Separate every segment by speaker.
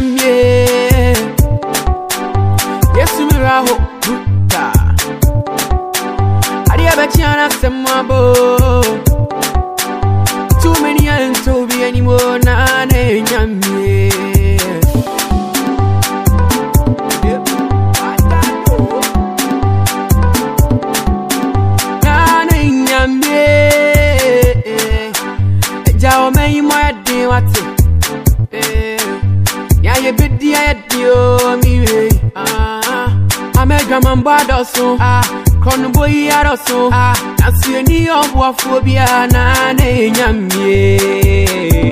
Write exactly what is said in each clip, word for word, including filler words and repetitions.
Speaker 1: nyamye Yesu miraho buta Adia betiana semabo Too many and to be anymore na ne nyamye Na ne nyamye Jawo me mo de wate Yeah, you be the idea, me. Ah, I'm a German badoso. Ah, con boy aroso. Ah, that's your new phobia, nane yamye.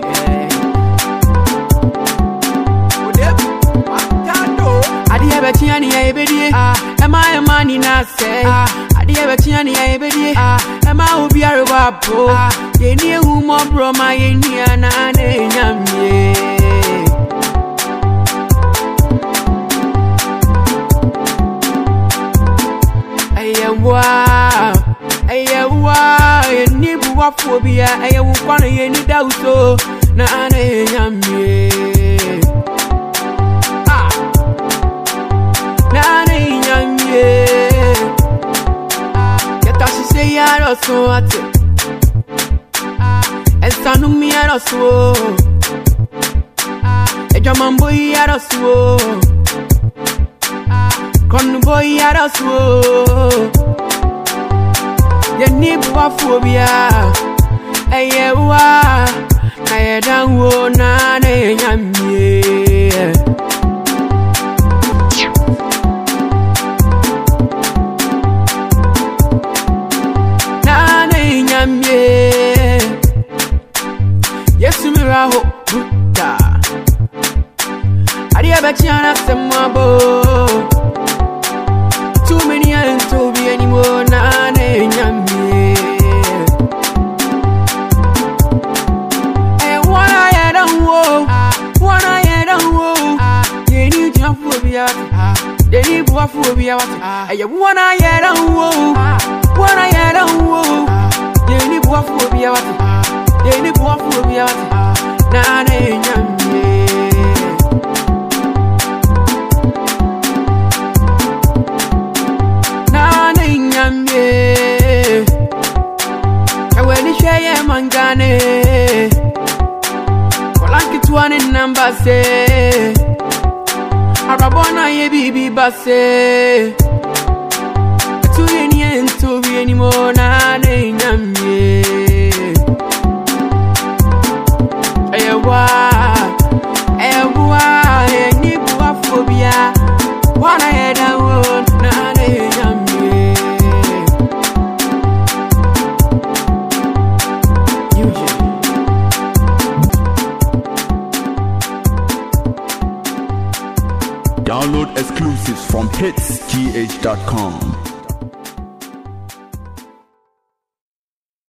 Speaker 1: Adi abetiani ebedi. Ah, am I a man in a say? Ah, adi abetiani ebedi. Ah, am I ubi arubapo? Ah, ye near whom more bro my Indian nane yamye. Wow, aye, wow, you need to walk for me. I will find any doubt. So, Nana, yammy. Ah, Nana, yammy. Yet I should say, I also at it. And son me, I also. A German boy, I also. Con boy, I also. You need to phobia. Aye, wa. I don't want none. Yammy. Nane yamye. Yesu miraho buta. Adia betiana semabo. Too many and to be anymore. Nane yamye. And what I had on woe, what I had on woe. You need to phobia. They need to phobia. I want I had on woe, what I had on woe. You need to phobia. They need to phobia. Nane yamye. Mangane Kolanki tuane namba se Arabona ye bibi base Tu yeni ento yeni mona ne nyamye Ewa Ewa Yeni buwa phobia Wana yeda won na ne nyamye
Speaker 2: Download exclusives from hits g h dot com.